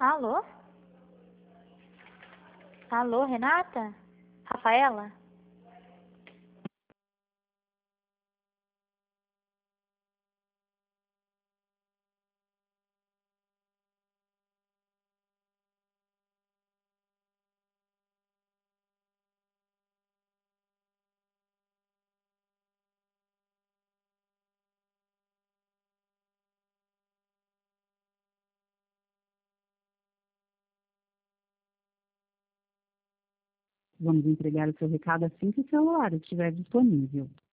Alô? Alô, Renata? Rafaela? Vamos entregar o seu recado assim que o celular estiver disponível.